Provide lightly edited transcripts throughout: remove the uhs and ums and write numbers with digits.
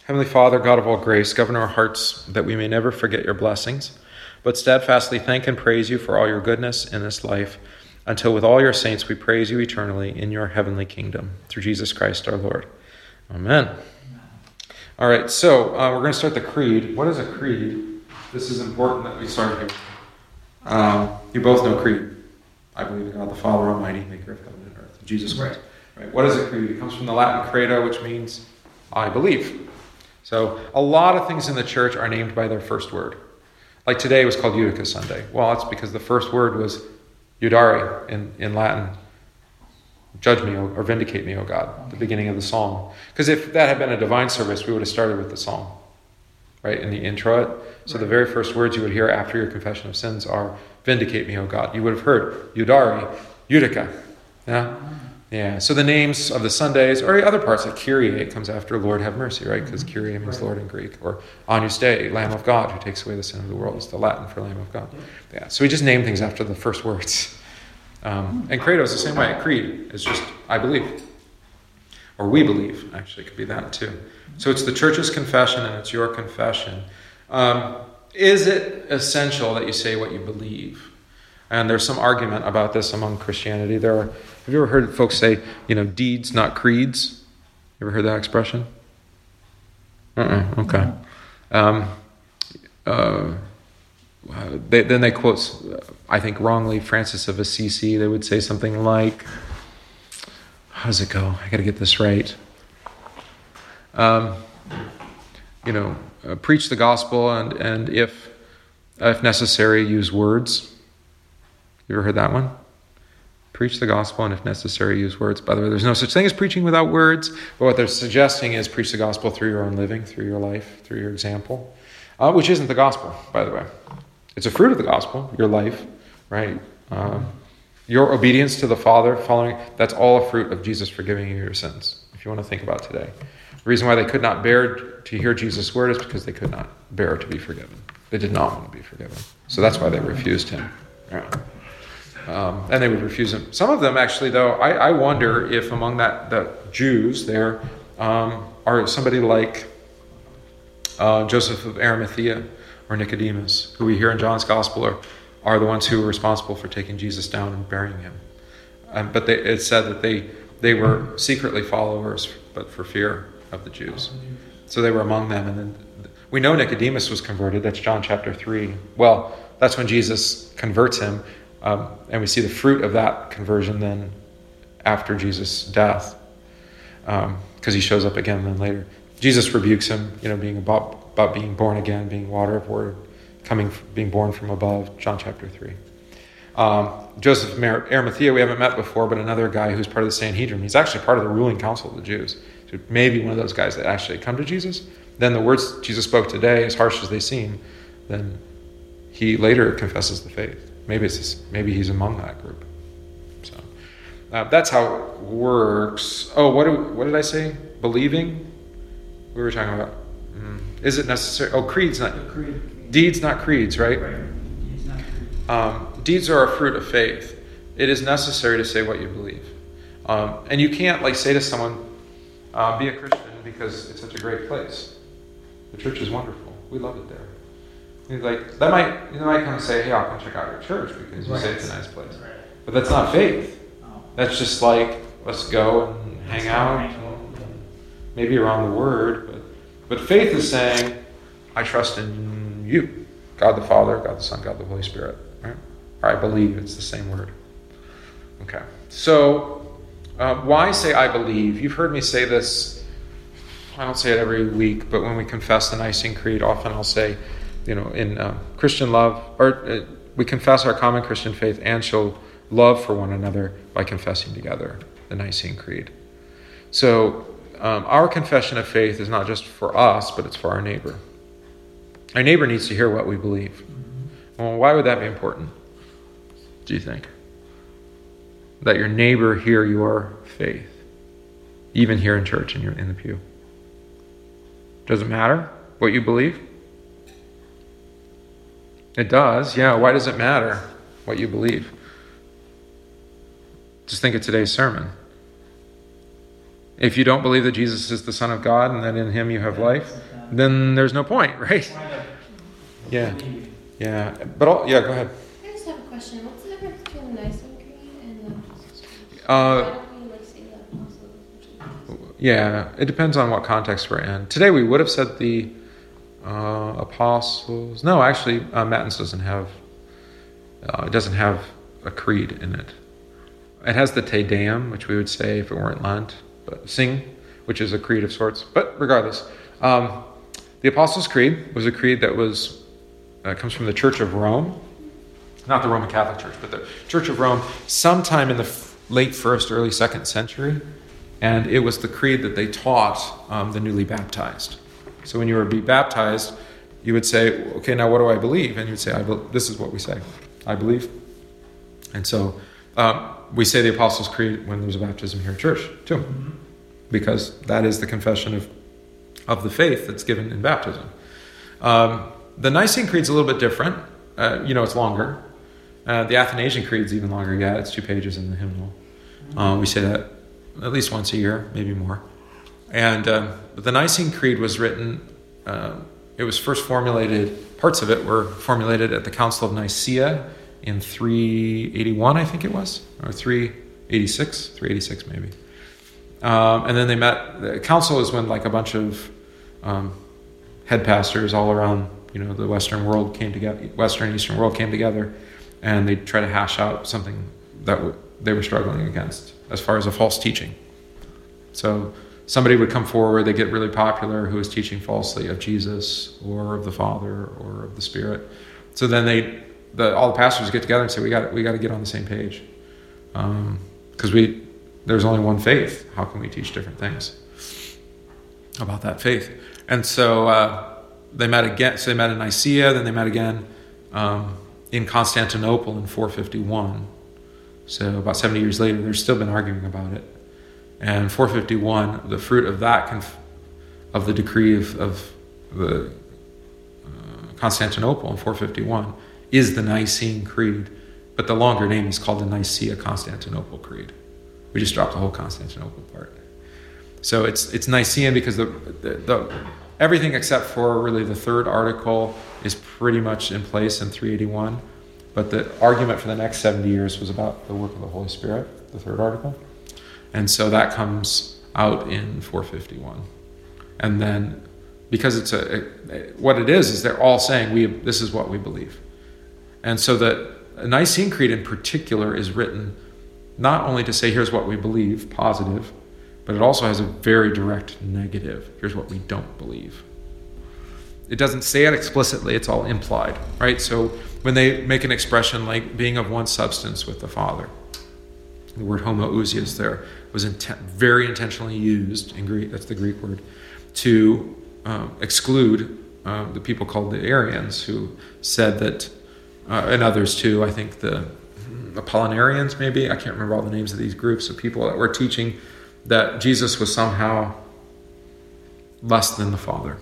Heavenly Father, God of all grace, govern our hearts that we may never forget your blessings, but steadfastly thank and praise you for all your goodness in this life, until with all your saints we praise you eternally in your heavenly kingdom. Through Jesus Christ our Lord. Amen. All right, so we're going to start the creed. What is a creed? This is important that we start here. You both know creed. I believe in God the Father Almighty, maker of heaven and earth, Jesus Christ. Right. What is a creed? It comes from the Latin credo, which means I believe. So a lot of things in the church are named by their first word. Like today was called Judica Sunday. Well, that's because the first word was Judare in Latin. Judge me or vindicate me, O God, the beginning of the psalm. Because if that had been a divine service, we would have started with the psalm, right, in the introit. So the very first words you would hear after your confession of sins are, vindicate me, O God. You would have heard Judare, Judica. Yeah. So the names of the Sundays, or other parts, like Kyrie comes after Lord have mercy, right? Because Kyrie means Lord in Greek. Or Agnus Dei, Lamb of God, who takes away the sin of the world. It's the Latin for Lamb of God. Yeah. So we just name things after the first words. And credo is the same way. Creed is just, I believe. Or we believe, actually, it could be that too. So it's the church's confession and it's your confession. Is it essential that you say what you believe? And there's some argument about this among Christianity. Have you ever heard folks say, deeds, not creeds? You ever heard that expression? Okay. Then they quote, I think wrongly, Francis of Assisi. They would say something like, how does it go? I got to get this right. Preach the gospel and if necessary, use words. You ever heard that one? Preach the gospel and if necessary, use words. By the way, there's no such thing as preaching without words, but what they're suggesting is preach the gospel through your own living, through your life, through your example, which isn't the gospel, by the way. It's a fruit of the gospel, your life, right? Your obedience to the Father, that's all a fruit of Jesus forgiving you your sins, if you want to think about today. The reason why they could not bear to hear Jesus' word is because they could not bear to be forgiven. They did not want to be forgiven. So that's why they refused him. Yeah. And they would refuse him. Some of them, actually, though, I wonder if among the Jews there are somebody like Joseph of Arimathea or Nicodemus, who we hear in John's Gospel are the ones who were responsible for taking Jesus down and burying him. But it said that they were secretly followers, but for fear of the Jews. So they were among them. And then we know Nicodemus was converted. That's John chapter 3. Well, that's when Jesus converts him. And we see the fruit of that conversion then after Jesus' death, because he shows up again then later. Jesus rebukes him, being about being born again, being water of word, being born from above, John chapter 3. Joseph of Arimathea, we haven't met before, but another guy who's part of the Sanhedrin. He's actually part of the ruling council of the Jews. So maybe one of those guys that actually come to Jesus. Then the words Jesus spoke today, as harsh as they seem, then he later confesses the faith. Maybe he's among that group. So that's how it works. Oh, what did I say? Believing? We were talking about. Is it necessary? Oh, creeds, not deeds, not creeds, right? Deeds, not creeds. Deeds are a fruit of faith. It is necessary to say what you believe, and you can't say to someone, "Be a Christian," because it's such a great place. The church is wonderful. We love it there. They might come and say, hey, I'll come check out your church because you say it's a nice place. Right. But that's not faith. That's just let's go and hang out. And maybe around the word. But faith is saying, I trust in you. God the Father, God the Son, God the Holy Spirit. Right? Or I believe, it's the same word. Okay. So, why say I believe? You've heard me say this. I don't say it every week, but when we confess the Nicene Creed, often I'll say, in Christian love, or we confess our common Christian faith and show love for one another by confessing together the Nicene Creed. So our confession of faith is not just for us, but it's for our neighbor. Our neighbor needs to hear what we believe. Well, why would that be important, do you think? That your neighbor hear your faith, even here in church and you're in the pew. Does it matter what you believe? It does, yeah. Why does it matter what you believe? Just think of today's sermon. If you don't believe that Jesus is the Son of God and that in him you have life, then there's no point, right? Yeah. Yeah. But go ahead. I just have a question. What's the difference between the Nicene Creed and the Apostles' Creed? Uh, Why don't we say the Apostles? Yeah, it depends on what context we're in. Today we would have said the Apostles. No, actually, Matins doesn't have. It doesn't have a creed in it. It has the Te Deum, which we would say if it weren't Lent, but sing, which is a creed of sorts. But regardless, the Apostles' Creed was a creed that was comes from the Church of Rome, not the Roman Catholic Church, but the Church of Rome, sometime in the late 1st, early 2nd century. And it was the creed that they taught the newly baptized. So when you were to be baptized, you would say, okay, now what do I believe? And you'd say, this is what we say. I believe. And so we say the Apostles' Creed when there's a baptism here at church, too. Because that is the confession of the faith that's given in baptism. The Nicene Creed's a little bit different. It's longer. The Athanasian Creed's even longer. Yeah, it's 2 pages in the hymnal. We say that at least once a year, maybe more. And the Nicene Creed was written, it was first formulated, parts of it were formulated at the Council of Nicaea in 381, I think it was, or 386 maybe. And then they met, the council is when like a bunch of head pastors all around, the Western world came together, Western Eastern world came together, and they try to hash out something that they were struggling against as far as a false teaching. So somebody would come forward, they get really popular, who is teaching falsely of Jesus or of the Father or of the Spirit. So then all the pastors get together and say, we got to get on the same page, because there's only one faith. How can we teach different things about that faith? And so they met again. So they met in Nicaea, then they met again in Constantinople in 451. So about 70 years later, they've still been arguing about it. And 451, the fruit of that of the decree of the Constantinople in 451 is the Nicene Creed, but the longer name is called the Nicaea-Constantinople Creed. We just dropped the whole Constantinople part. So it's Nicene because the everything except for really the third article is pretty much in place in 381. But the argument for the next 70 years was about the work of the Holy Spirit, the third article. And so that comes out in 451. And then, because it's what it is they're all saying, this is what we believe. And so the Nicene Creed in particular is written not only to say, here's what we believe, positive, but it also has a very direct negative. Here's what we don't believe. It doesn't say it explicitly, it's all implied, right? So when they make an expression like being of one substance with the Father, the word homoousios there was very intentionally used in Greek, that's the Greek word, to exclude the people called the Arians, who said that, and others too, I think the Apollinarians maybe, I can't remember all the names of these groups of people that were teaching that Jesus was somehow less than the Father,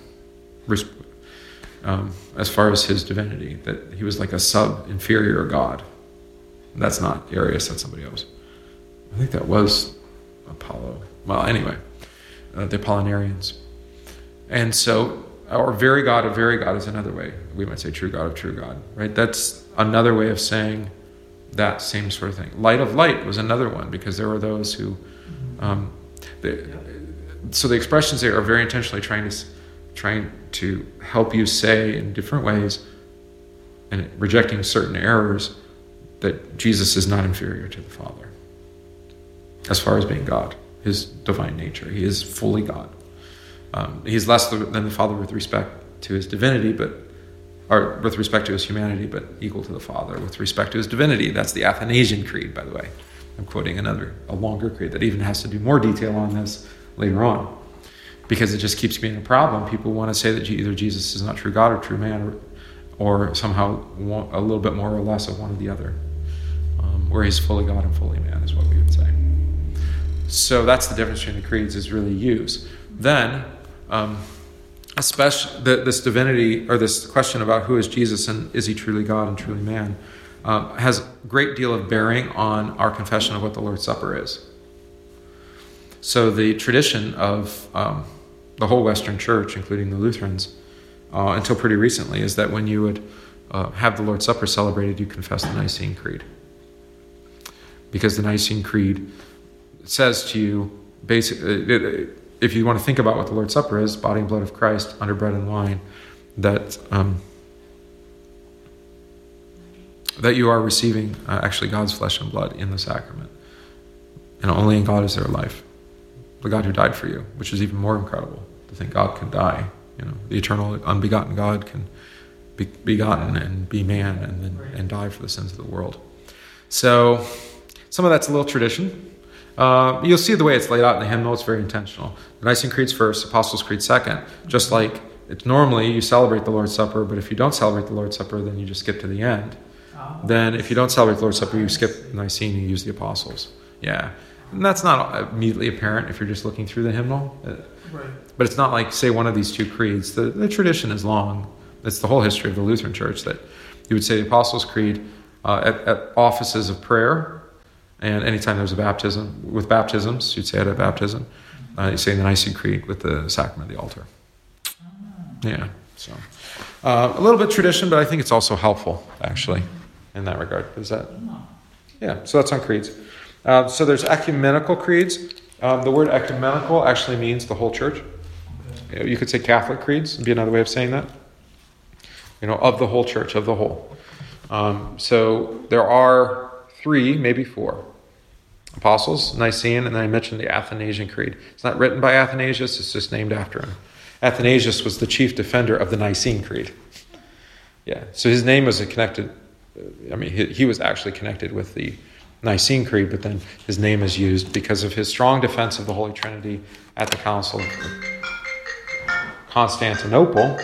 as far as his divinity, that he was like a sub-inferior God. That's not Arius, that's somebody else. I think that was Apollo. Well, anyway, the Apollinarians. And so, or very God of very God is another way. We might say true God of true God, right? That's another way of saying that same sort of thing. Light of light was another one, because there were those who, so the expressions there are very intentionally trying to help you say in different ways, and rejecting certain errors, that Jesus is not inferior to the Father as far as being God, his divine nature. He is fully God. He's less than the Father with respect to his divinity, or with respect to his humanity, but equal to the Father with respect to his divinity. That's the Athanasian Creed, by the way. I'm quoting a longer creed that even has to do more detail on this later on, because it just keeps being a problem. People want to say that either Jesus is not true God or true man, or somehow a little bit more or less of one or the other, where he's fully God and fully man is what we would say. So that's the difference between the creeds, is really use. Then, especially this divinity, or this question about who is Jesus and is he truly God and truly man, has a great deal of bearing on our confession of what the Lord's Supper is. So the tradition of the whole Western Church, including the Lutherans, until pretty recently, is that when you would have the Lord's Supper celebrated, you confess the Nicene Creed. Because the Nicene Creed says to you, basically, if you want to think about what the Lord's Supper is, body and blood of Christ under bread and wine, that you are receiving actually God's flesh and blood in the sacrament. And only in God is there life. The God who died for you, which is even more incredible to think God can die. The eternal, unbegotten God can be begotten and be man and die for the sins of the world. So some of that's a little tradition. You'll see the way it's laid out in the hymnal. It's very intentional. The Nicene Creed's first, Apostles' Creed second. Just like it's normally you celebrate the Lord's Supper, but if you don't celebrate the Lord's Supper, then you just skip to the end. Then if you don't celebrate the Lord's Supper, you skip Nicene and you use the Apostles. Yeah. And that's not immediately apparent if you're just looking through the hymnal. Right. But it's not like, say, one of these two creeds. The tradition is long. It's the whole history of the Lutheran Church that you would say the Apostles' Creed at offices of prayer, and anytime there's a baptism, with baptisms, you'd say it at baptism. You say the Nicene Creed with the sacrament of the altar. Yeah, so a little bit tradition, but I think it's also helpful, actually, in that regard. Is that? Yeah, so that's on creeds. So there's ecumenical creeds. The word ecumenical actually means the whole church. You could say Catholic creeds would be another way of saying that. Of the whole church, of the whole. So there are 3, maybe 4. Apostles, Nicene, and then I mentioned the Athanasian Creed. It's not written by Athanasius, it's just named after him. Athanasius was the chief defender of the Nicene Creed. Yeah, so his name was connected, he was actually connected with the Nicene Creed, but then his name is used because of his strong defense of the Holy Trinity at the Council of Constantinople,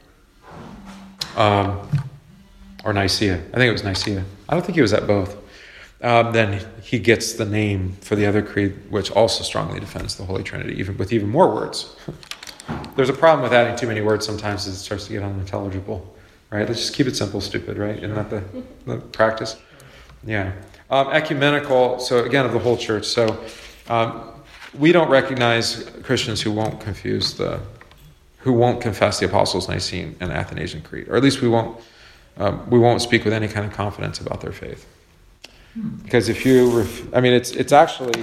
or Nicaea. I think it was Nicaea. I don't think he was at both. Then he gets the name for the other creed, which also strongly defends the Holy Trinity, even more words. There's a problem with adding too many words sometimes as it starts to get unintelligible, right? Let's just keep it simple, stupid, right? Isn't that the practice? Yeah. Ecumenical, so again, of the whole church. So we don't recognize Christians who won't confess the Apostles' Nicene and Athanasian Creed, or at least we won't speak with any kind of confidence about their faith. Because if it's actually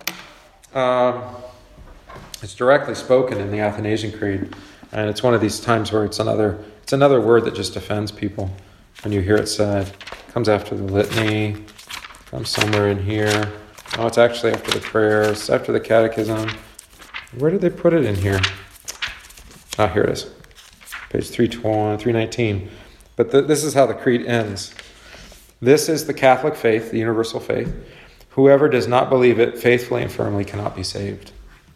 it's directly spoken in the Athanasian Creed, and it's one of these times where it's another word that just offends people when you hear it said. It comes after the litany. Comes somewhere in here. Oh, it's actually after the prayers. It's after the catechism. Where did they put it in here? Here it is. Page 319. But this is how the creed ends. This is the Catholic faith, the universal faith. Whoever does not believe it faithfully and firmly cannot be saved.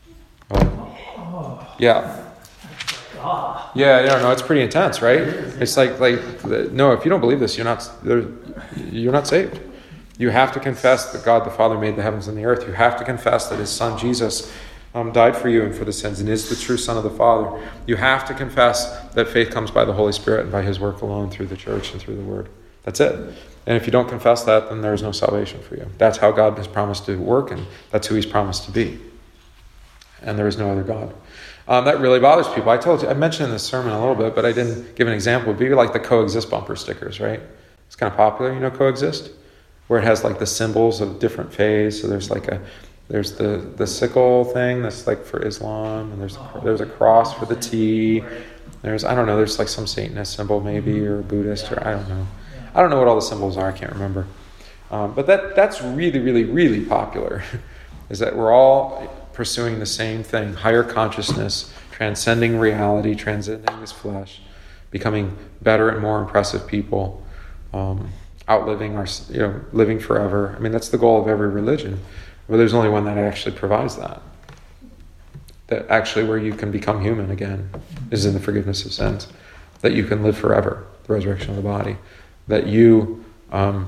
Yeah. Yeah, no, it's pretty intense, right? It's like no, if you don't believe this, you're not saved. You have to confess that God the Father made the heavens and the earth. You have to confess that his Son Jesus died for you and for the sins and is the true Son of the Father. You have to confess that faith comes by the Holy Spirit and by his work alone through the church and through the Word. That's it. And if you don't confess that, then there is no salvation for you. That's how God has promised to work, and that's who he's promised to be. And there is no other God. That really bothers people. I mentioned in this sermon a little bit, but I didn't give an example. It would be like the coexist bumper stickers, right? It's kind of popular, coexist, where it has like the symbols of different faiths. So there's the sickle thing that's like for Islam, and there's a cross for the T. There's like some Satanist symbol maybe, or Buddhist, or I don't know. I don't know what all the symbols are. I can't remember. But that's really, really, really popular. Is that we're all pursuing the same thing: higher consciousness, transcending reality, transcending this flesh, becoming better and more impressive people, outliving our, living forever. I mean, that's the goal of every religion. But there's only one that actually provides that. That actually where you can become human again is in the forgiveness of sins. That you can live forever, the resurrection of the body. That you can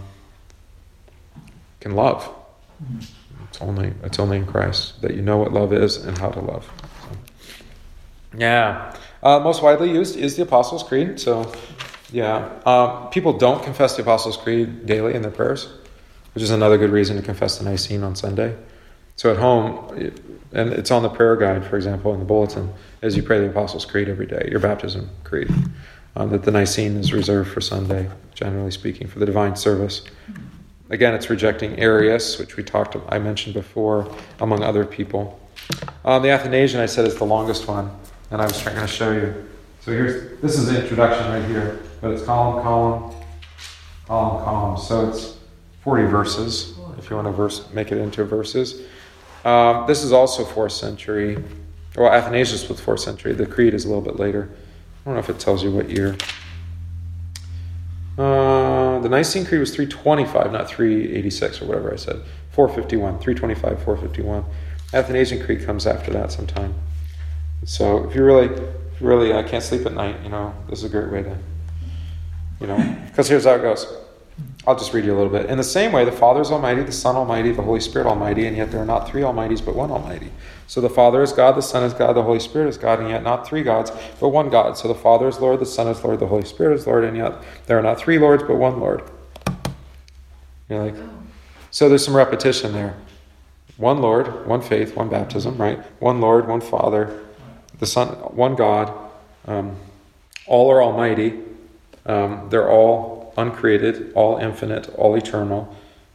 love. It's only in Christ. That you know what love is and how to love. So, yeah. Most widely used is the Apostles' Creed. So, yeah. People don't confess the Apostles' Creed daily in their prayers, which is another good reason to confess the Nicene on Sunday. So at home, and it's on the prayer guide, for example, in the bulletin, as you pray the Apostles' Creed every day, your baptism creed, that the Nicene is reserved for Sunday, generally speaking, for the divine service. Again, it's rejecting Arius, which I mentioned before, among other people. The Athanasian, I said, is the longest one, and I was going to show you. So this is the introduction right here, but it's column, column, column, column. So it's 40 verses, if you want to make it into verses. This is also 4th century. Well, Athanasius was 4th century. The Creed is a little bit later. I don't know if it tells you what year. The Nicene Creed was 325, not 386 or whatever I said. 451, 325, 451. Athanasian Creed comes after that sometime. So if you really can't sleep at night, this is a great way to, because here's how it goes. I'll just read you a little bit. In the same way, the Father is Almighty, the Son Almighty, the Holy Spirit Almighty, and yet there are not 3 Almighties, but 1 Almighty. So the Father is God, the Son is God, the Holy Spirit is God, and yet not 3 gods, but 1 God. So the Father is Lord, the Son is Lord, the Holy Spirit is Lord, and yet there are not 3 Lords, but 1 Lord. You're like, so there's some repetition there. 1 Lord, 1 faith, 1 baptism, right? 1 Lord, 1 Father, the Son, 1 God. All are Almighty. They're all uncreated, all infinite, all eternal.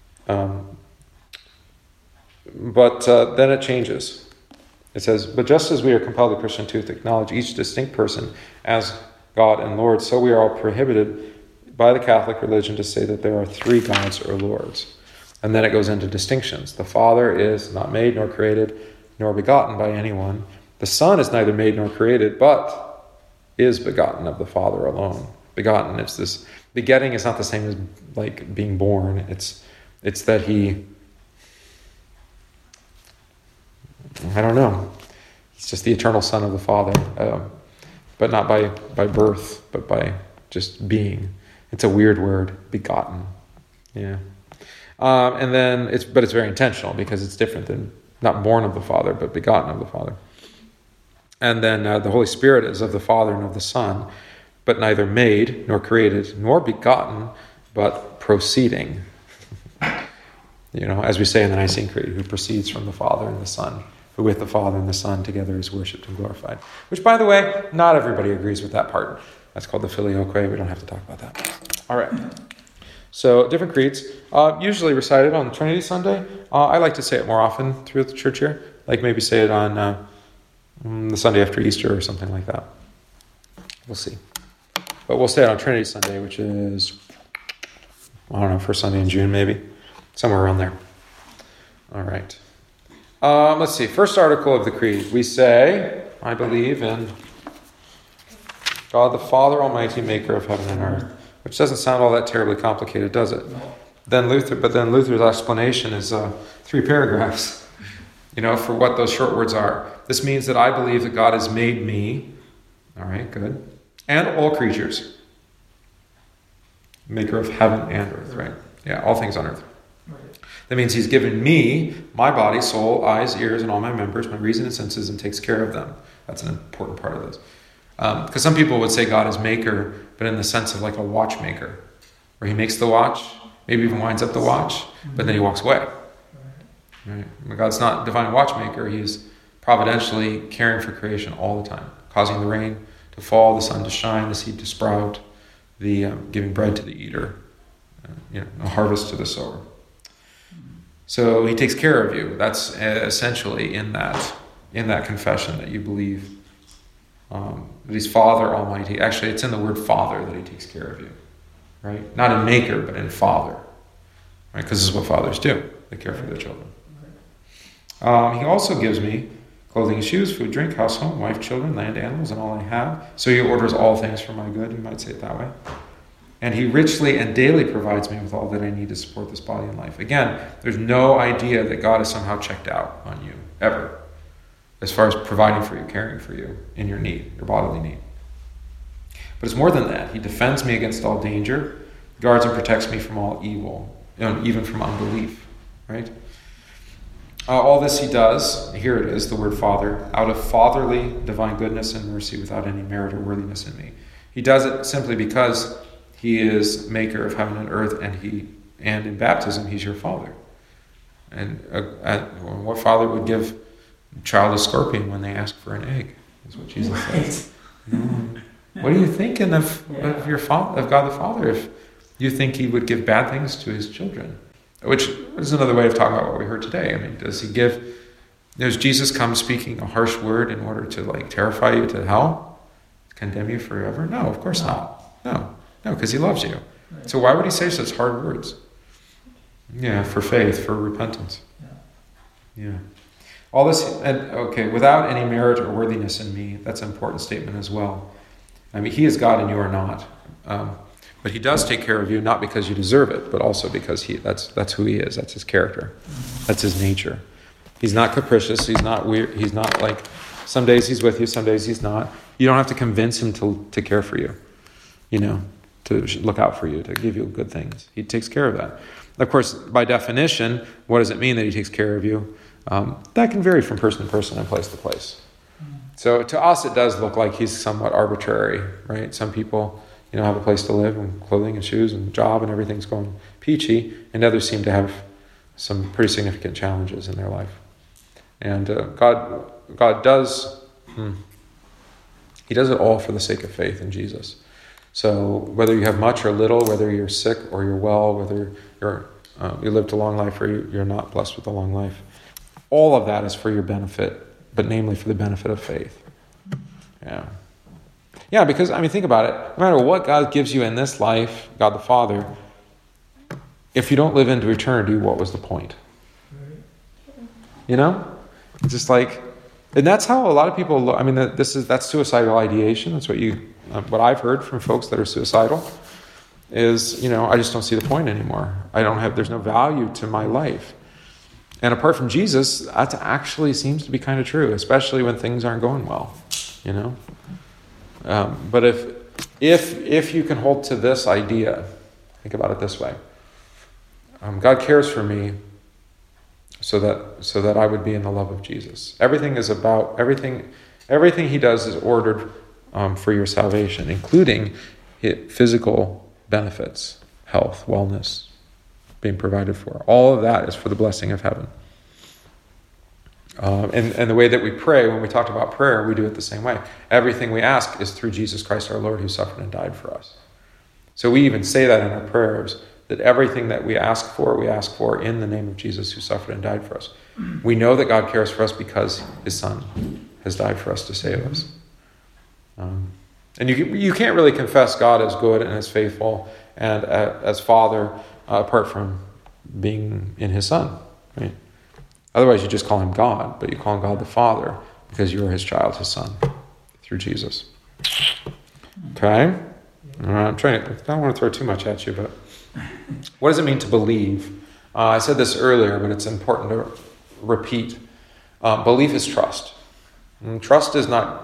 But then it changes. It says, but just as we are compelled, the Christian to acknowledge each distinct person as God and Lord, so we are all prohibited by the Catholic religion to say that there are 3 gods or lords. And then it goes into distinctions. The Father is not made nor created nor begotten by anyone. The Son is neither made nor created, but is begotten of the Father alone. Begotten, it's this begetting is not the same as like being born. It's that he, I don't know. He's just the eternal Son of the Father, but not by birth, but by just being. It's a weird word, begotten. Yeah. And then it's very intentional because it's different than not born of the Father, but begotten of the Father. And then the Holy Spirit is of the Father and of the Son, but neither made nor created nor begotten, but proceeding. As we say in the Nicene Creed, who proceeds from the Father and the Son, who with the Father and the Son together is worshipped and glorified. Which, by the way, not everybody agrees with that part. That's called the Filioque. We don't have to talk about that. All right. So, different creeds, usually recited on Trinity Sunday. I like to say it more often throughout the church here. Like maybe say it on the Sunday after Easter or something like that. We'll see. But we'll say it on Trinity Sunday, which is, first Sunday in June maybe. Somewhere around there. All right. Let's see. First article of the Creed. We say, I believe in God the Father Almighty, maker of heaven and earth. Which doesn't sound all that terribly complicated, does it? No. Then Luther's explanation is 3 paragraphs, for what those short words are. This means that I believe that God has made me, all right, good, and all creatures, maker of heaven and earth, right? Yeah, all things on earth. Right. That means he's given me my body, soul, eyes, ears, and all my members, my reason and senses, and takes care of them. That's an important part of this. Because some people would say God is maker, but in the sense of like a watchmaker, where he makes the watch, maybe even winds up the watch, but then he walks away. Right? But God's not divine watchmaker. He's providentially caring for creation all the time, causing the rain to fall, the sun to shine, the seed to sprout, the giving bread to the eater, a harvest to the sower. So he takes care of you. That's essentially in that confession that you believe that he's Father Almighty. Actually, it's in the word Father that he takes care of you, right? Not in maker, but in Father, right? Because this is what fathers do. They care for their children. He also gives me clothing and shoes, food, drink, house, home, wife, children, land, animals, and all I have. So he orders all things for my good, you might say it that way. And he richly and daily provides me with all that I need to support this body and life. Again, there's no idea that God is somehow checked out on you, ever, as far as providing for you, caring for you in your need, your bodily need. But it's more than that. He defends me against all danger, guards and protects me from all evil, even from unbelief, right? All this he does, here it is, the word Father, out of fatherly divine goodness and mercy without any merit or worthiness in me. He does it simply because he is maker of heaven and earth, and in baptism he's your Father. And what father would give a child a scorpion when they ask for an egg? Is what Jesus says. What are you thinking of your father, of God the Father, if you think He would give bad things to His children? Which is another way of talking about what we heard today. I mean, does Jesus come speaking a harsh word in order to terrify you to hell? Condemn you forever? No, of course not. No, because He loves you. Right. So why would He say such hard words? Yeah, for faith, for repentance. Yeah. All this, without any merit or worthiness in me, that's an important statement as well. I mean, He is God and you are not. But He does take care of you, not because you deserve it, but also because that's who He is. That's His character. That's His nature. He's not capricious. He's not weird. He's not like, some days He's with you, some days He's not. You don't have to convince Him to care for you, to look out for you, to give you good things. He takes care of that. Of course, by definition, what does it mean that He takes care of you? That can vary from person to person and place to place. So to us, it does look like He's somewhat arbitrary, right? Some people, have a place to live and clothing and shoes and job and everything's going peachy, and others seem to have some pretty significant challenges in their life. And God does, He does it all for the sake of faith in Jesus. So whether you have much or little, whether you're sick or you're well, whether you lived a long life or you're not blessed with a long life, all of that is for your benefit, but namely for the benefit of faith. Yeah, because, think about it. No matter what God gives you in this life, God the Father, if you don't live into eternity, what was the point? It's just and that's how a lot of people look. That's suicidal ideation. That's what I've heard from folks that are suicidal is, I just don't see the point anymore. There's no value to my life. And apart from Jesus, that actually seems to be kind of true, especially when things aren't going well, But if you can hold to this idea, think about it this way: God cares for me, so that I would be in the love of Jesus. Everything He does is ordered for your salvation, including physical benefits, health, wellness, being provided for. All of that is for the blessing of heaven. And the way that we pray, when we talked about prayer, we do it the same way. Everything we ask is through Jesus Christ our Lord, who suffered and died for us. So we even say that in our prayers, that everything that we ask for in the name of Jesus, who suffered and died for us. We know that God cares for us because His Son has died for us to save us. And you can't really confess God as good and as faithful and as Father apart from being in His Son, right? Otherwise, you just call Him God, but you call Him God the Father because you are His child, His Son, through Jesus. Okay? I don't want to throw too much at you, but what does it mean to believe? I said this earlier, but it's important to repeat. Belief is trust. And trust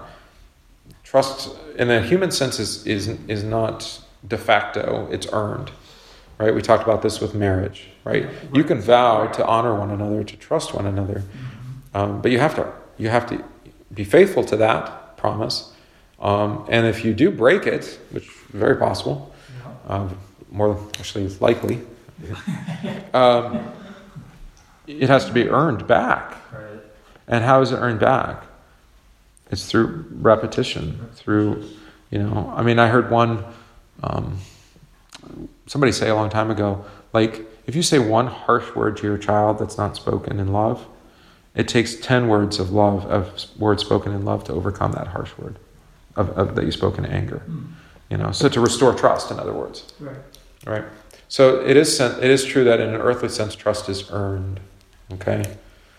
in the human sense is not de facto, it's earned. Right? We talked about this with marriage, right? You can vow to honor one another, to trust one another, but you have to be faithful to that promise. And if you do break it, which is very possible, more actually it's likely, it has to be earned back. Right. And how is it earned back? It's through repetition. I heard one. Somebody say a long time ago, if you say one harsh word to your child that's not spoken in love, it takes 10 words of love, of words spoken in love, to overcome that harsh word that you spoke in anger. So to restore trust, in other words. Right. So it is true that in an earthly sense, trust is earned. Okay,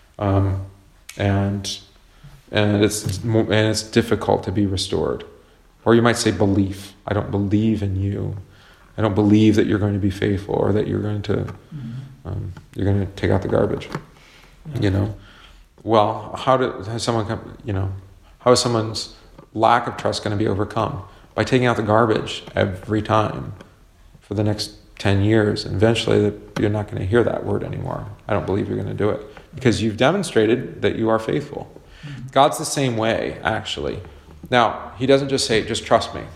and it's difficult to be restored. Or you might say belief. I don't believe in you. I don't believe that you're going to be faithful, or that you're going to take out the garbage. Well, how is someone's lack of trust going to be overcome? By taking out the garbage every time for the next 10 years, and eventually you're not going to hear that word anymore. I don't believe you're going to do it, because you've demonstrated that you are faithful. God's the same way, actually. Now, He doesn't just say, just trust me,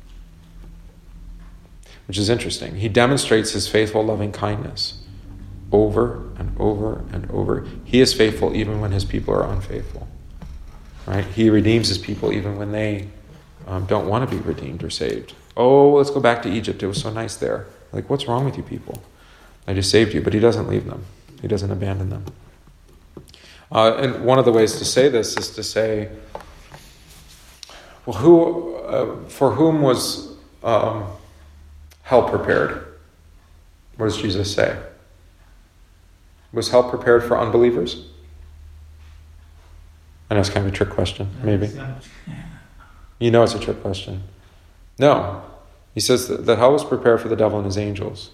which is interesting. He demonstrates His faithful loving kindness over and over and over. He is faithful even when his people are unfaithful. Right? He redeems his people even when they don't want to be redeemed or saved. Oh, let's go back to Egypt. It was so nice there. Like, what's wrong with you people? I just saved you. But he doesn't leave them. He doesn't abandon them. And one of the ways to say this is to say, well, for whom was hell prepared? What does Jesus say? Was hell prepared for unbelievers? I know it's kind of a trick question, maybe. You know it's a trick question. No. He says that hell was prepared for the devil and his angels.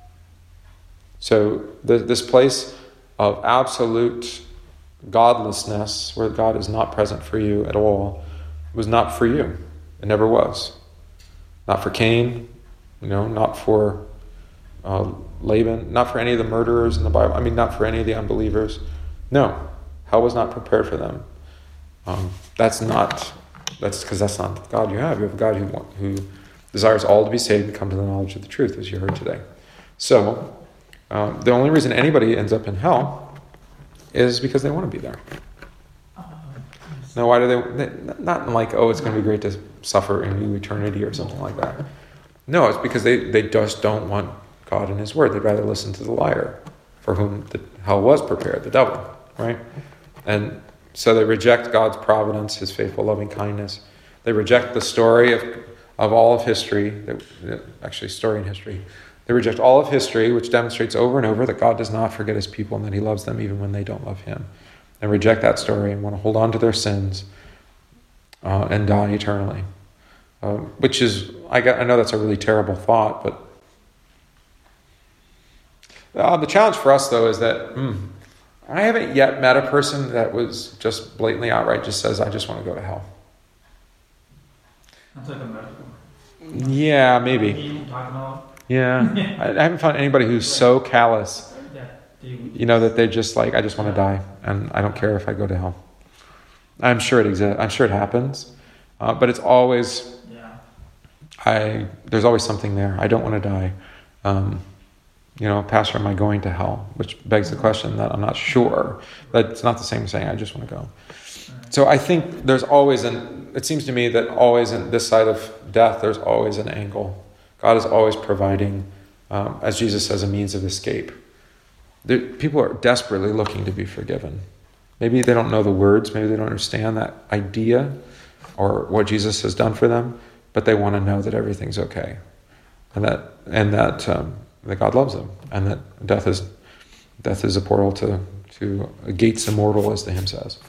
So this place of absolute godlessness, where God is not present for you at all, was not for you. It never was. Not for Cain, not for Laban, not for any of the murderers in the Bible. I mean, not for any of the unbelievers. No, hell was not prepared for them. That's because that's not the God you have. You have a God who desires all to be saved and come to the knowledge of the truth, as you heard today. So, the only reason anybody ends up in hell is because they want to be there. Now, why do they not like, it's going to be great to suffer in new eternity or something like that. No, it's because they just don't want God and his word. They'd rather listen to the liar for whom the hell was prepared, the devil, right? And so they reject God's providence, his faithful loving kindness. They reject the story of all of history, actually story in history. They reject all of history, which demonstrates over and over that God does not forget his people and that he loves them even when they don't love him. They reject that story and want to hold on to their sins and die eternally. Which is, I know that's a really terrible thought, but the challenge for us, though, is that I haven't yet met a person that was just blatantly outright just says, I just want to go to hell. That's like a metaphor. Yeah, maybe. You talking about? Yeah. I haven't found anybody who's so callous, that they're just like, I just want to die, and I don't care if I go to hell. I'm sure it exists. I'm sure it happens. But it's always, there's always something there. I don't want to die. Pastor, am I going to hell? Which begs the question that I'm not sure. That's not the same as saying, I just want to go. So I think there's always it seems to me that always in this side of death, there's always an angle. God is always providing, as Jesus says, a means of escape. People are desperately looking to be forgiven. Maybe they don't know the words, maybe they don't understand that idea or what Jesus has done for them, but they want to know that everything's okay. And that God loves them, and that death is a portal to gates immortal, as the hymn says.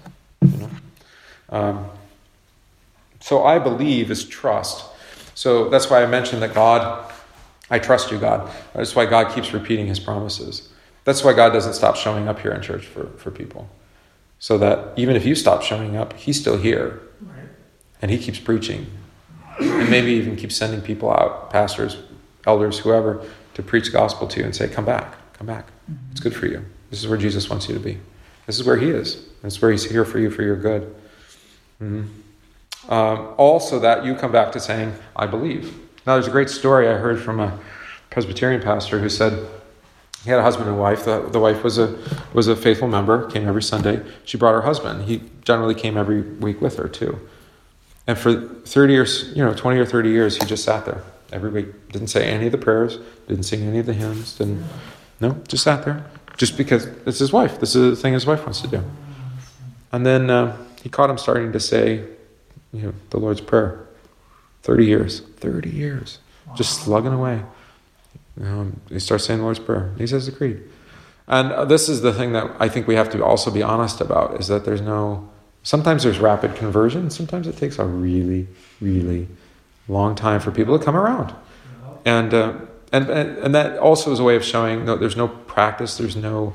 So I believe is trust. So that's why I mentioned that God, I trust you, God. That's why God keeps repeating his promises. That's why God doesn't stop showing up here in church for people. So that even if you stop showing up, he's still here. Right. And he keeps preaching. And maybe even keeps sending people out, pastors, elders, whoever, to preach the gospel to you and say, come back. Mm-hmm. It's good for you. This is where Jesus wants you to be. This is where he is. This is where he's here for you for your good. Mm-hmm. Also that you come back to saying, I believe. Now there's a great story I heard from a Presbyterian pastor who said he had a husband and wife. The wife was a faithful member, came every Sunday. She brought her husband. He generally came every week with her too. And for 30 years, 20 or 30 years, he just sat there every week. Didn't say any of the prayers, didn't sing any of the hymns, just sat there. Just because it's his wife. This is the thing his wife wants to do. And then he caught him starting to say, the Lord's Prayer. 30 years. Wow. Just slugging away. He starts saying the Lord's Prayer. He says the Creed. And this is the thing that I think we have to also be honest about, is that sometimes there's rapid conversion. Sometimes it takes a really, really long time for people to come around. And that also is a way of showing there's no practice, there's no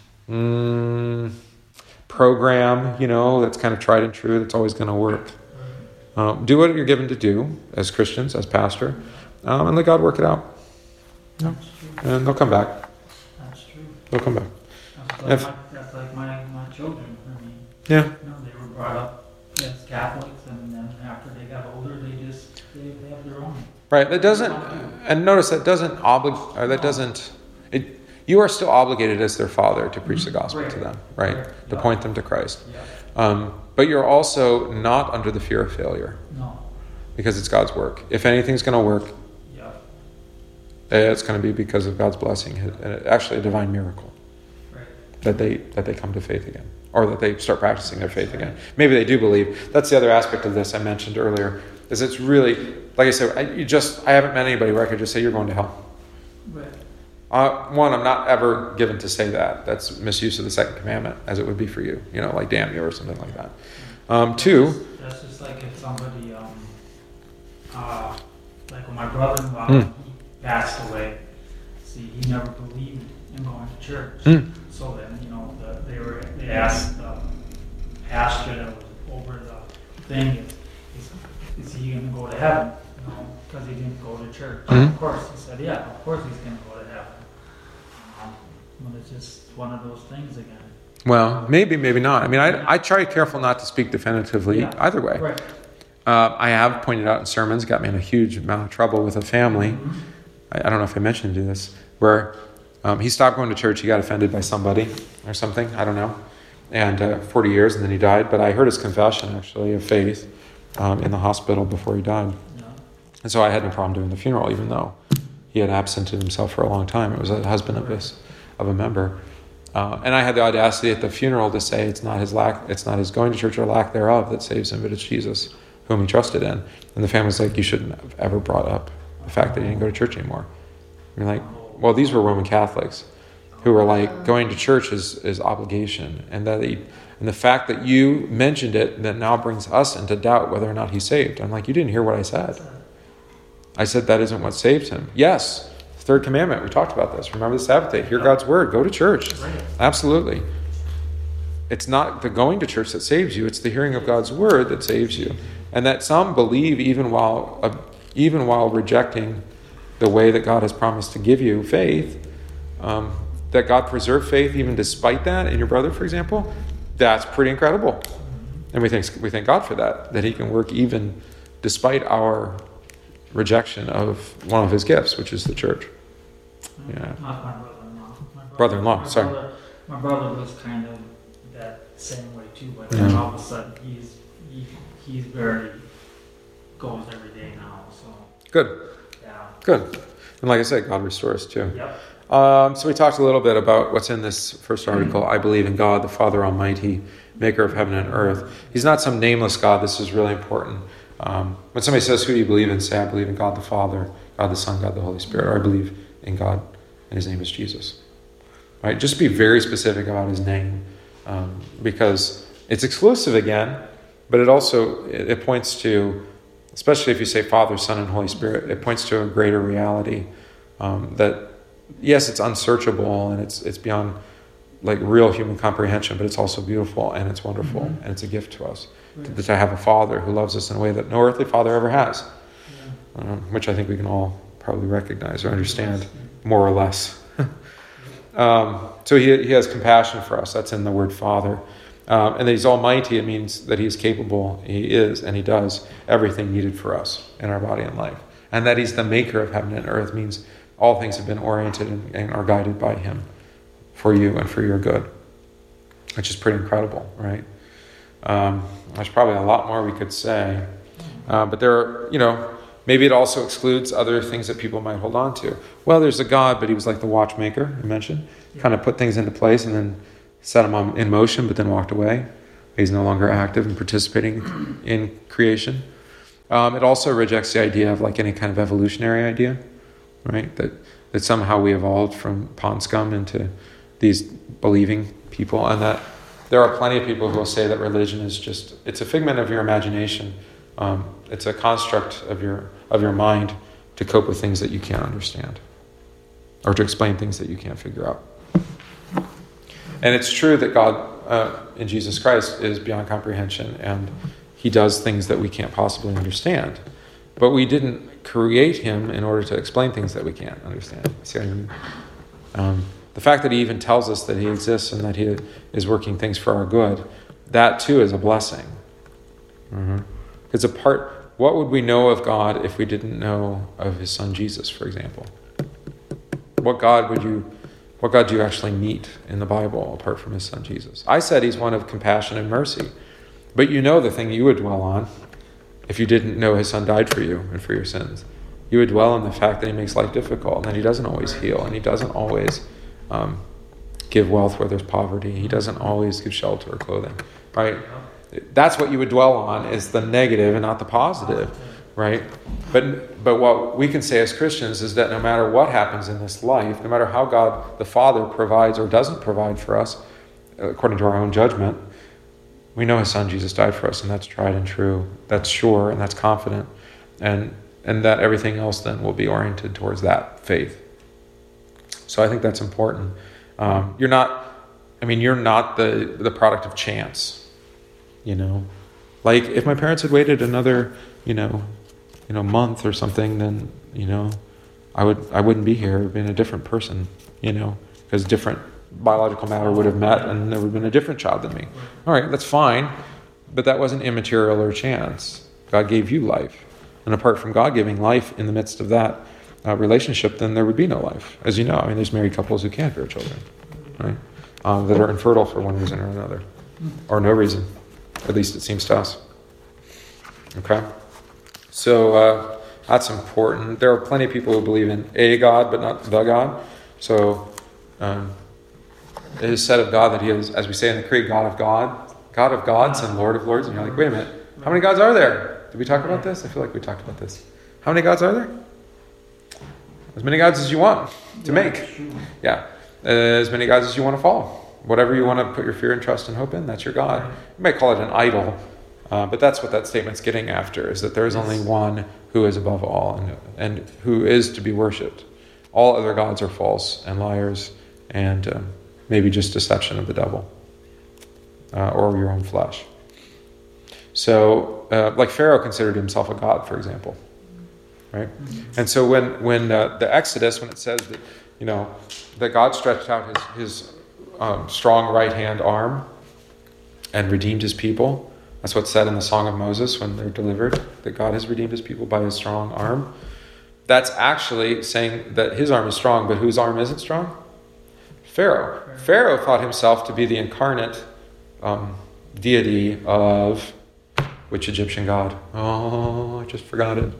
program, that's kind of tried and true, that's always going to work. Do what you're given to do as Christians, as pastor, and let God work it out. Yeah. And they'll come back. That's true. They'll come back. That's like my children. Yeah. They were brought up as Catholics, and then after they got older, they have their own. Right. That doesn't, and notice that doesn't you are still obligated as their father to preach the gospel to them, right? To point them to Christ. But you're also not under the fear of failure. No. Because it's God's work. If anything's going to work, it's going to be because of God's blessing, and actually a divine miracle, that they come to faith again, or that they start practicing their faith again. Maybe they do believe. That's the other aspect of this I mentioned earlier. Is it's really, like I said, I haven't met anybody where I could just say you're going to hell. One, I'm not ever given to say that. That's misuse of the second commandment, as it would be for you. Like damn you or something like that. Two. That's just like if somebody, like when my brother-in-law he passed away. See, he never believed in going to church. So then, they asked the pastor that was over the thing, is he going to go to heaven? Because he didn't go to church. Of course, he said, yeah, of course he's going to go to heaven. But it's just one of those things again. Well, maybe not. I mean, I try careful not to speak definitively either way. Right. I have pointed out in sermons, got me in a huge amount of trouble with a family. I don't know if I mentioned you this, where he stopped going to church. He got offended by somebody or something. I don't know. And 40 years, and then he died. But I heard his confession, actually, of faith in the hospital before he died. Yeah. And so I had no problem doing the funeral, even though he had absented himself for a long time. It was a husband of a member. And I had the audacity at the funeral to say it's not his going to church or lack thereof that saves him, but it's Jesus, whom he trusted in. And the family's like, you shouldn't have ever brought up the fact that he didn't go to church anymore. And you're like, well, these were Roman Catholics who were like, going to church is obligation. And the fact that you mentioned it, that now brings us into doubt whether or not he's saved. I'm like, you didn't hear what I said. I said that isn't what saved him. Yes, third commandment, we talked about this. Remember the Sabbath day, hear God's word, go to church. Absolutely. It's not the going to church that saves you, it's the hearing of God's word that saves you. And that some believe even while rejecting the way that God has promised to give you faith, that God preserved faith even despite that in your brother, for example, that's pretty incredible. And we thank God for that he can work even despite our rejection of one of his gifts, which is the church. Yeah. Not my brother-in-law. Brother-in-law, sorry. My brother was kind of that same way too, but then all of a sudden he's very goes every day now. So good. Yeah. Good. And like I said, God restores too. Yep. So we talked a little bit about what's in this first article. I believe in God, the Father Almighty, maker of heaven and earth. He's not some nameless God. This is really important. When somebody says, who do you believe in? Say, I believe in God the Father, God the Son, God the Holy Spirit. Or I believe in God, and his name is Jesus. Right? Just be very specific about his name, because it's exclusive again, but it also it points to, especially if you say Father, Son, and Holy Spirit, it points to a greater reality that, yes, it's unsearchable and it's beyond like real human comprehension, but it's also beautiful and it's wonderful and it's a gift to us to have a Father who loves us in a way that no earthly father ever has, which I think we can all probably recognize or understand more or less. So he has compassion for us. That's in the word Father. And that he's almighty, it means that he's capable, he is, and he does everything needed for us in our body and life. And that he's the maker of heaven and earth means all things have been oriented and are guided by him for you and for your good, which is pretty incredible, right? There's probably a lot more we could say, but there are, maybe it also excludes other things that people might hold on to. Well, there's a God, but he was like the watchmaker, I mentioned, kind of put things into place and then set them in motion, but then walked away. He's no longer active and participating in creation. It also rejects the idea of like any kind of evolutionary idea, right? That somehow we evolved from pond scum into these believing people, and that there are plenty of people who will say that religion is it's a figment of your imagination. It's a construct of your mind to cope with things that you can't understand, or to explain things that you can't figure out. And it's true that God in Jesus Christ is beyond comprehension, and he does things that we can't possibly understand. But we didn't create him in order to explain things that we can't understand. See what I mean? The fact that he even tells us that he exists and that he is working things for our good, that too is a blessing. It's what would we know of God if we didn't know of his son Jesus, for example? What God would you what God do you actually meet in the Bible apart from his son Jesus? I said he's one of compassion and mercy. But you know the thing you would dwell on if you didn't know his son died for you and for your sins. You would dwell on the fact that he makes life difficult and that he doesn't always heal and he doesn't always give wealth where there's poverty. He doesn't always give shelter or clothing, right? That's what you would dwell on, is the negative and not the positive, right? But what we can say as Christians is that no matter what happens in this life, no matter how God the Father provides or doesn't provide for us, according to our own judgment, we know his son Jesus died for us, and that's tried and true. That's sure, and that's confident. And that everything else then will be oriented towards that faith. So I think that's important. You're not the product of chance, you know. Like if my parents had waited another, month or something, then, I wouldn't be here. I would have been a different person, because different biological matter would have met and there would have been a different child than me. All right, that's fine, but that wasn't immaterial or chance. God gave you life. And apart from God giving life in the midst of that relationship, then there would be no life. As you know, there's married couples who can't bear children, right? That are infertile for one reason or another, or no reason. At least it seems to us. Okay? So that's important. There are plenty of people who believe in a God, but not the God. So it is said of God that he is, as we say in the Creed, God of gods and Lord of lords. And you're like, wait a minute, how many gods are there? Did we talk about this? I feel like we talked about this. How many gods are there? As many gods as you want to make. Yeah. As many gods as you want to follow. Whatever you want to put your fear and trust and hope in, that's your God. You might call it an idol, but that's what that statement's getting after, is that there is only one who is above all and who is to be worshipped. All other gods are false and liars and maybe just deception of the devil or your own flesh. So, like Pharaoh considered himself a god, for example, right? And so when the Exodus, when it says that, that God stretched out his strong right-hand arm and redeemed his people, that's what's said in the Song of Moses when they're delivered, that God has redeemed his people by his strong arm. That's actually saying that his arm is strong, but whose arm isn't strong? Pharaoh. Pharaoh thought himself to be the incarnate deity of which Egyptian god? Oh, I just forgot it.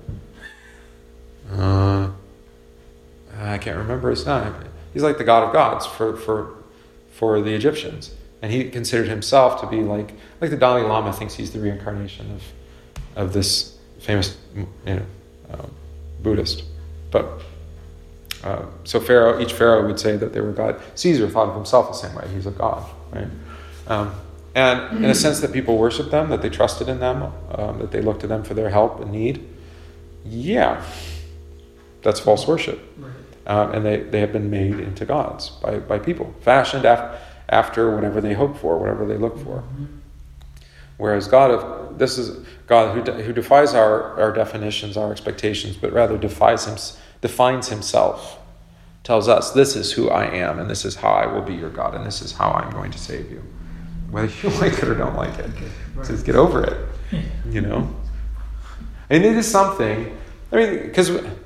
I can't remember his name. He's like the god of gods for the Egyptians. And he considered himself to be like the Dalai Lama thinks he's the reincarnation of this famous Buddhist. But so each pharaoh would say that they were God. Caesar thought of himself the same way. He's a god, right? And in a sense that people worship them, that they trusted in them, that they looked to them for their help and need. Yeah, that's false worship. Right. And they have been made into gods by people, fashioned after whatever they hope for, whatever they look for. Mm-hmm. Whereas this is God who defies our definitions, our expectations, but rather defines himself, tells us, this is who I am, and this is how I will be your God, and this is how I'm going to save you. Whether you like it or don't like it. Right. Just get over it, And it is something, because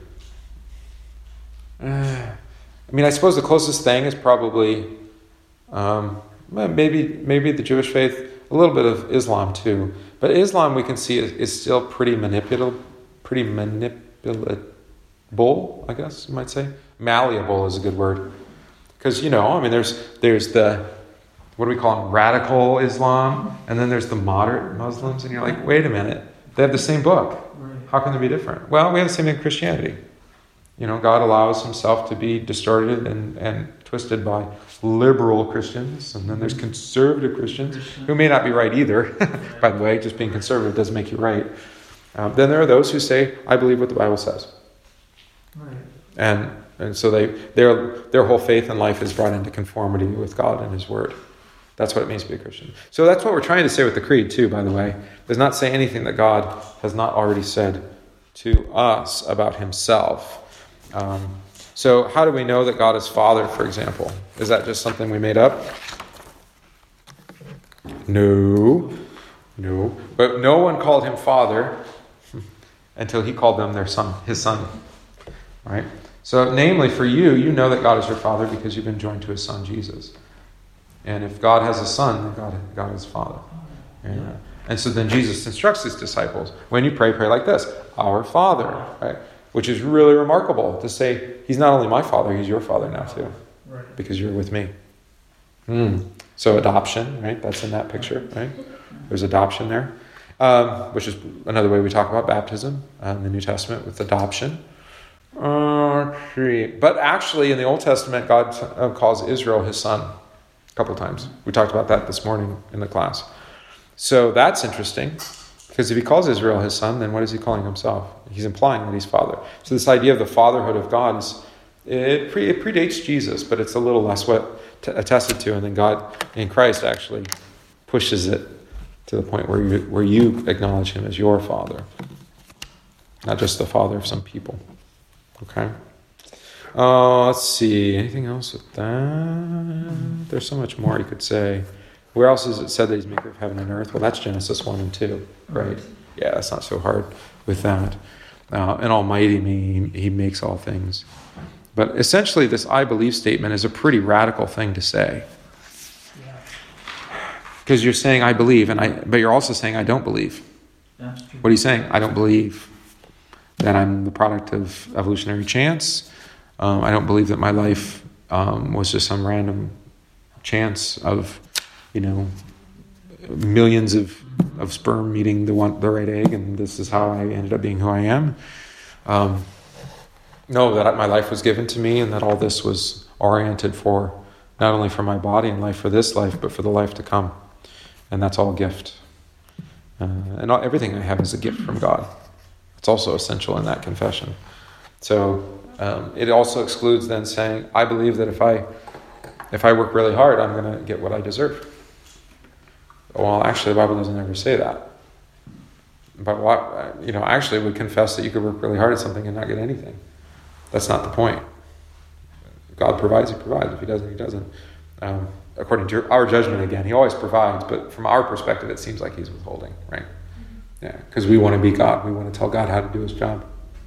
I suppose the closest thing is probably maybe the Jewish faith, a little bit of Islam too. But Islam, we can see, is still pretty manipulable, I guess you might say. Malleable is a good word. Because, there's the, what do we call them, radical Islam, and then there's the moderate Muslims, and you're like, wait a minute, they have the same book. How can they be different? Well, we have the same thing in Christianity. God allows himself to be distorted and twisted by liberal Christians, and then there's conservative Christians who may not be right either. By the way, just being conservative doesn't make you right. Then there are those who say, I believe what the Bible says. Right. And so their whole faith and life is brought into conformity with God and his word. That's what it means to be a Christian. So that's what we're trying to say with the creed too, by the way. It does not say anything that God has not already said to us about himself. So how do we know that God is Father, for example? Is that just something we made up? No. But no one called him Father until he called them his son. Right? So, namely, for you, you know that God is your Father because you've been joined to His Son, Jesus. And if God has a Son, then God is Father. And so then Jesus instructs His disciples, when you pray, pray like this, Our Father, right? Which is really remarkable to say, He's not only my Father, He's your Father now too, because you're with me. So adoption, right? That's in that picture, right? There's adoption there, which is another way we talk about baptism in the New Testament with adoption. But actually, in the Old Testament, God calls Israel His son a couple times. We talked about that this morning in the class. So that's interesting, because if He calls Israel His son, then what is He calling Himself? He's implying that He's Father. So this idea of the fatherhood of God it predates Jesus, but it's a little less attested to, and then God in Christ actually pushes it to the point where you acknowledge Him as your Father, not just the Father of some people. Okay. Let's see. Anything else with that? There's so much more you could say. Where else is it said that He's maker of heaven and earth? Well, that's Genesis 1 and 2, right? Yeah, that's not so hard with that. And Almighty He makes all things. But essentially, this I believe statement is a pretty radical thing to say. Because you're saying I believe, but you're also saying I don't believe. That's true. What are you saying? I don't believe that I'm the product of evolutionary chance. I don't believe that my life was just some random chance of, millions of sperm meeting the right egg, and this is how I ended up being who I am. No, that my life was given to me, and that all this was oriented for not only for my body and life for this life, but for the life to come. And that's all a gift. And everything I have is a gift from God. It's also essential in that confession. So it also excludes then saying, I believe that if I work really hard, I'm going to get what I deserve. Well, actually, the Bible doesn't ever say that. But actually, we confess that you could work really hard at something and not get anything. That's not the point. God provides, He provides. If He doesn't, He doesn't. According to our judgment, again, He always provides, but from our perspective, it seems like He's withholding, right? Yeah, because we want to be God. We want to tell God how to do His job.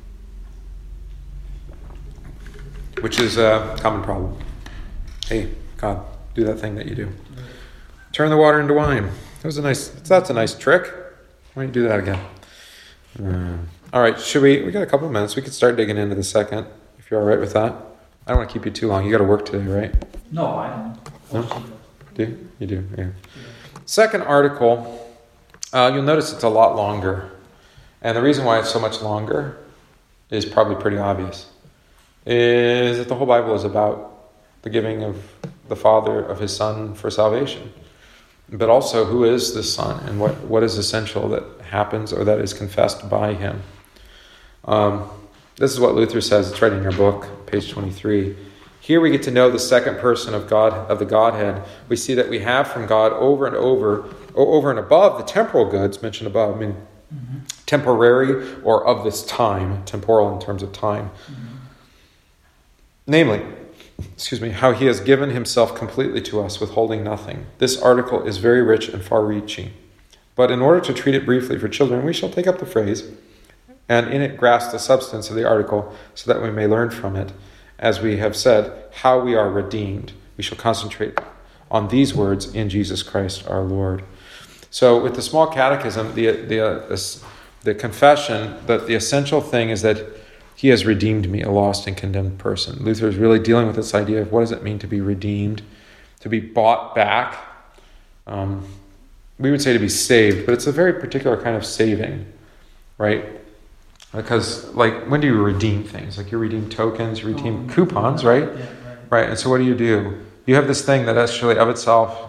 Which is a common problem. Hey, God, do that thing that you do. Turn the water into wine. That's a nice trick. Why don't you do that again? All right, we got a couple of minutes. We could start digging into the second, if you're all right with that. I don't want to keep you too long. You got to work today, right? No, I don't. No? Do? You do, yeah. Second article, you'll notice it's a lot longer. And the reason why it's so much longer is probably pretty obvious. Is that the whole Bible is about the giving of the Father of His Son for salvation. But also, who is this Son, and what is essential that happens or that is confessed by Him. This is what Luther says. It's right in your book, page 23. Here we get to know the second person of God, of the Godhead. We see that we have from God over and above the temporal goods mentioned above. Temporary or of this time, temporal in terms of time. Namely, how He has given Himself completely to us, withholding nothing. This article is very rich and far-reaching. But in order to treat it briefly for children, we shall take up the phrase, and in it grasp the substance of the article, so that we may learn from it, as we have said, how we are redeemed. We shall concentrate on these words in Jesus Christ our Lord. So with the small catechism, the confession, that the essential thing is that He has redeemed me, a lost and condemned person. Luther is really dealing with this idea of what does it mean to be redeemed, to be bought back. We would say to be saved, but it's a very particular kind of saving, right? Because, when do you redeem things? You redeem tokens, you redeem coupons, right? Yeah, Right, and so what do? You have this thing that actually of itself,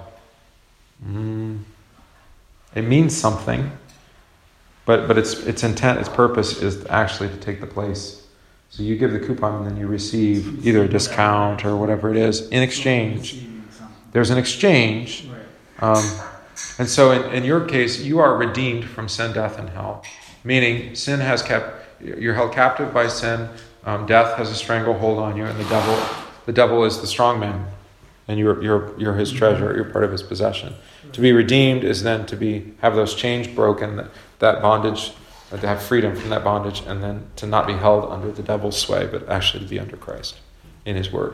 it means something, but its intent, its purpose is actually to take the place. So you give the coupon and then you receive either a discount or whatever it is in exchange. There's an exchange. And so in your case, you are redeemed from sin, death, and hell. Meaning sin you're held captive by sin, death has a stranglehold on you, and the devil is the strong man, and you're his treasure, you're part of his possession. To be redeemed is then to have those chains broken, that bondage to have freedom from that bondage, and then to not be held under the devil's sway, but actually to be under Christ in his word.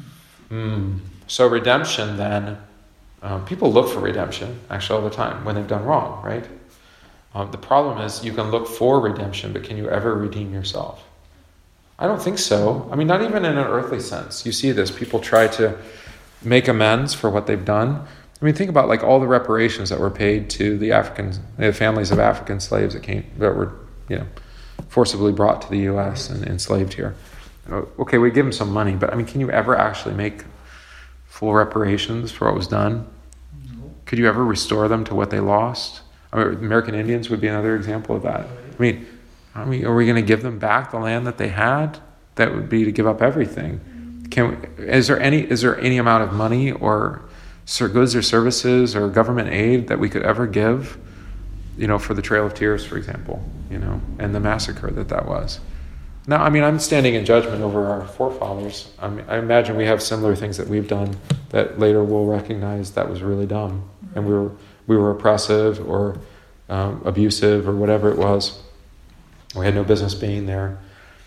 So redemption then, people look for redemption actually all the time when they've done wrong, right? The problem is you can look for redemption, but can you ever redeem yourself? I don't think so. I mean, not even in an earthly sense. You see this. People try to make amends for what they've done. I mean, think about like all the reparations that were paid to the families of African slaves that were, forcibly brought to the U.S. and enslaved here. Okay, we give them some money, but I mean, can you ever actually make full reparations for what was done? No. Could you ever restore them to what they lost? I mean, American Indians would be another example of that. I mean, are we going to give them back the land that they had? That would be to give up everything. Is there any amount of money or goods or services or government aid that we could ever give, for the Trail of Tears, for example, and the massacre that was? Now, I mean, I'm standing in judgment over our forefathers. I imagine we have similar things that we've done that later we'll recognize that was really dumb, and we were oppressive or abusive or whatever it was. We had no business being there.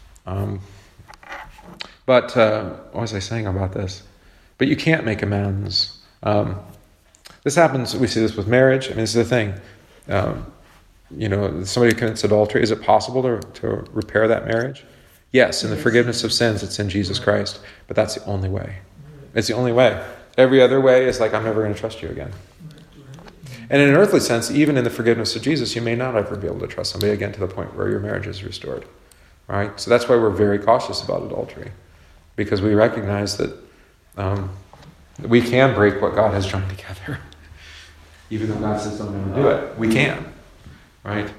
But what was I saying about this? But you can't make amends. This happens, we see this with marriage. I mean, this is the thing. Somebody commits adultery. Is it possible to repair that marriage? Yes, in the forgiveness of sins, it's in Jesus Christ. But that's the only way. It's the only way. Every other way is like, I'm never going to trust you again. And in an earthly sense, even in the forgiveness of Jesus, you may not ever be able to trust somebody again to the point where your marriage is restored. Right? So that's why we're very cautious about adultery. Because we recognize that we can break what God has joined together. Even though God says don't ever do it. We can. Right?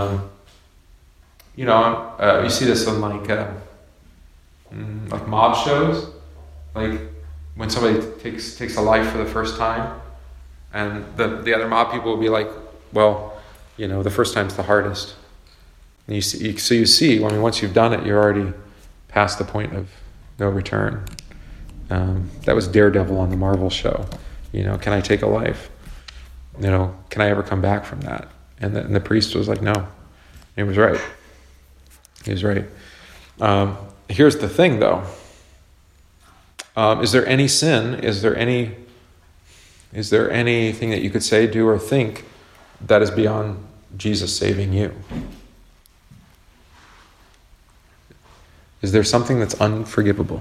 You see this on like mob shows. Like when somebody takes a life for the first time, and the other mob people will be like, well, the first time's the hardest. And you see, I mean, once you've done it, you're already past the point of no return. That was Daredevil on the Marvel show. Can I take a life? Can I ever come back from that? And the priest was like, no. He was right. He was right. Here's the thing, though. Is there any sin? Is there anything that you could say, do, or think that is beyond Jesus saving you? Is there something that's unforgivable?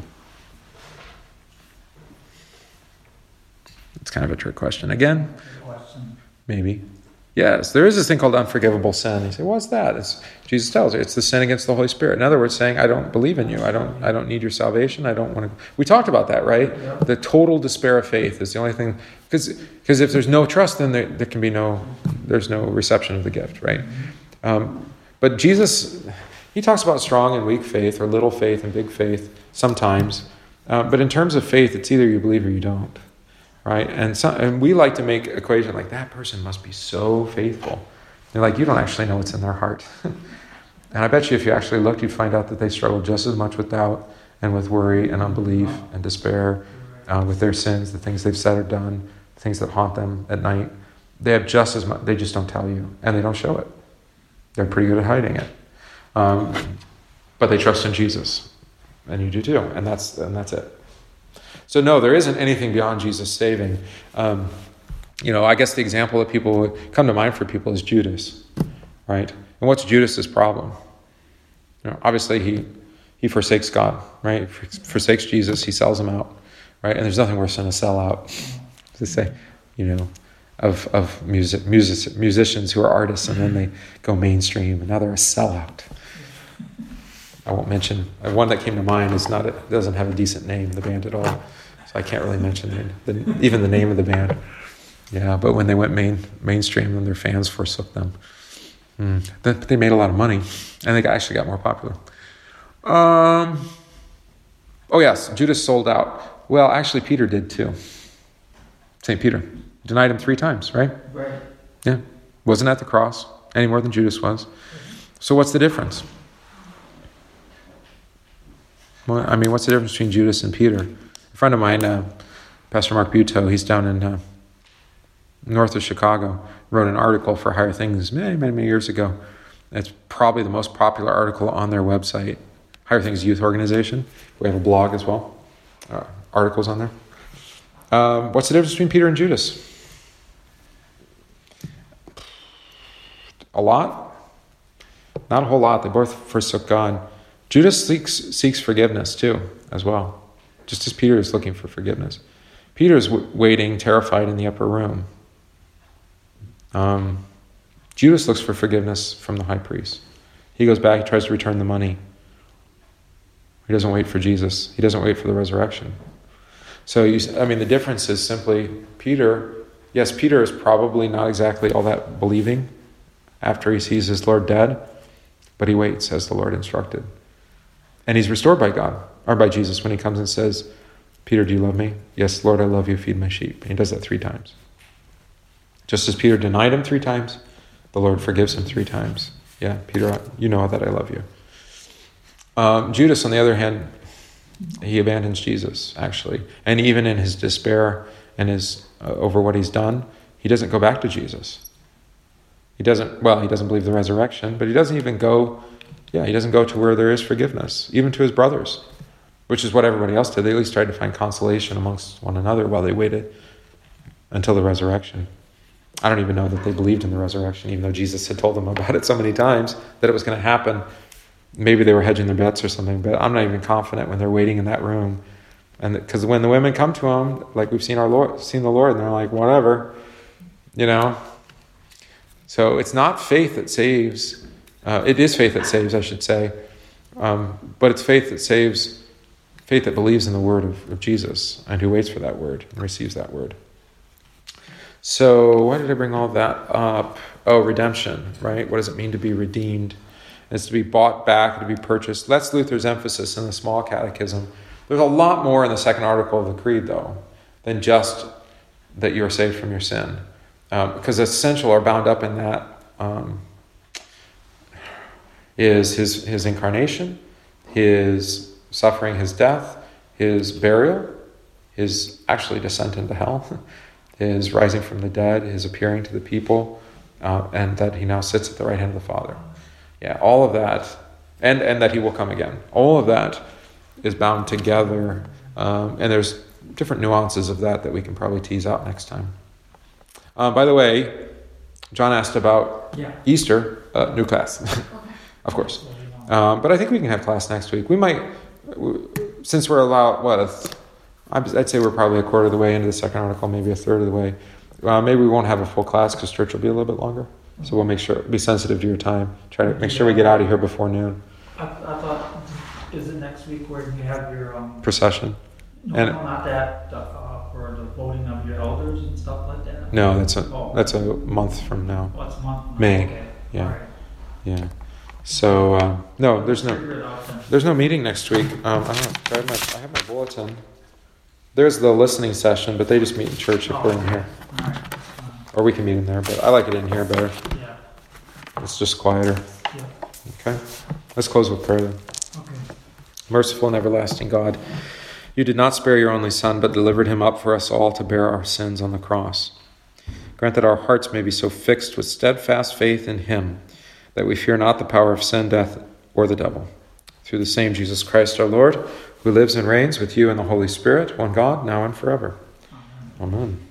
It's kind of a trick question. Again, maybe. Yes, there is this thing called unforgivable sin. You say, what's that? Jesus tells you, it's the sin against the Holy Spirit. In other words, saying, I don't believe in you. I don't need your salvation. I don't want to. We talked about that, right? Yeah. The total despair of faith is the only thing. Because if there's no trust, then there can be there's no reception of the gift, right? But Jesus, he talks about strong and weak faith, or little faith and big faith sometimes. But in terms of faith, it's either you believe or you don't. Right? And we like to make equation like that person must be so faithful. They're like, you don't actually know what's in their heart. And I bet you if you actually looked, you'd find out that they struggle just as much with doubt and with worry and unbelief and despair with their sins, the things they've said or done, the things that haunt them at night. They have just as much, they just don't tell you, and they don't show it. They're pretty good at hiding it. But they trust in Jesus. And you do too. And that's it. So no, there isn't anything beyond Jesus saving. I guess the example that people would come to mind for people is Judas, right? And what's Judas's problem? Obviously he forsakes God, right? Forsakes Jesus, he sells him out, right? And there's nothing worse than a sellout. To say, of musicians who are artists and then they go mainstream and now they're a sellout. I won't mention one that came to mind doesn't have a decent name, the band at all, so I can't really mention even the name of the band. Yeah, but when they went mainstream, then their fans forsook them. They made a lot of money, and they actually got more popular. Oh yes, Judas sold out. Well, actually, Peter did too. St. Peter denied him 3 times, right? Right. Yeah, wasn't at the cross any more than Judas was. So what's the difference? Well, I mean, what's the difference between Judas and Peter? A friend of mine, Pastor Mark Buteau, he's down in north of Chicago, wrote an article for Higher Things many, many, many years ago. It's probably the most popular article on their website, Higher Things Youth Organization. We have a blog as well. Articles on there. What's the difference between Peter and Judas? A lot? Not a whole lot. They both forsook God. Judas seeks forgiveness too, as well. Just as Peter is looking for forgiveness. Peter is waiting, terrified in the upper room. Judas looks for forgiveness from the high priest. He goes back, he tries to return the money. He doesn't wait for Jesus. He doesn't wait for the resurrection. So, the difference is simply Peter. Yes, Peter is probably not exactly all that believing after he sees his Lord dead, but he waits as the Lord instructed. And he's restored by God, or by Jesus, when he comes and says, Peter, do you love me? Yes, Lord, I love you, feed my sheep. And he does that 3 times. Just as Peter denied him 3 times, the Lord forgives him 3 times. Yeah, Peter, you know that I love you. Judas, on the other hand, he abandons Jesus, actually. And even in his despair and his over what he's done, he doesn't go back to Jesus. He doesn't believe the resurrection, but he doesn't even go, he doesn't go to where there is forgiveness, even to his brothers, which is what everybody else did. They at least tried to find consolation amongst one another while they waited until the resurrection. I don't even know that they believed in the resurrection, even though Jesus had told them about it so many times that it was going to happen. Maybe they were hedging their bets or something, but I'm not even confident when they're waiting in that room. And because when the women come to him, like we've seen the Lord, and they're like, whatever, So it's not faith that saves. It is faith that saves, I should say. But it's faith that saves, faith that believes in the word of Jesus and who waits for that word and receives that word. So why did I bring all that up? Oh, redemption, right? What does it mean to be redeemed? It's to be bought back, to be purchased. That's Luther's emphasis in the Small Catechism. There's a lot more in the second article of the Creed, though, than just that you are saved from your sin. Because essential or bound up in that is his incarnation, his suffering, his death, his burial, his actually descent into hell, his rising from the dead, his appearing to the people, and that he now sits at the right hand of the Father. Yeah, all of that, and that he will come again. All of that is bound together, and there's different nuances of that we can probably tease out next time. By the way, John asked about Easter, new class, of course. But I think we can have class next week. We might, since we're allowed, I'd say we're probably a quarter of the way into the second article, maybe a third of the way. Maybe we won't have a full class because church will be a little bit longer. So we'll be sensitive to your time. Try to make sure we get out of here before noon. I thought, is it next week where you have your procession? No, not that. For the voting of your elders and stuff like that. No, that's a month from now. Oh, it's a month. May. Okay. Yeah. Right. Yeah. So no, there's no meeting next week. I don't know. I have my bulletin. There's the listening session, but they just meet in church if we're in here. All right. Or we can meet in there, but I like it in here better. Yeah. It's just quieter. Yeah. Okay? Let's close with prayer then. Okay. Merciful and everlasting God, you did not spare your only Son, but delivered him up for us all to bear our sins on the cross. Grant that our hearts may be so fixed with steadfast faith in him that we fear not the power of sin, death, or the devil. Through the same Jesus Christ our Lord, who lives and reigns with you in the Holy Spirit, one God, now and forever. Amen. Amen.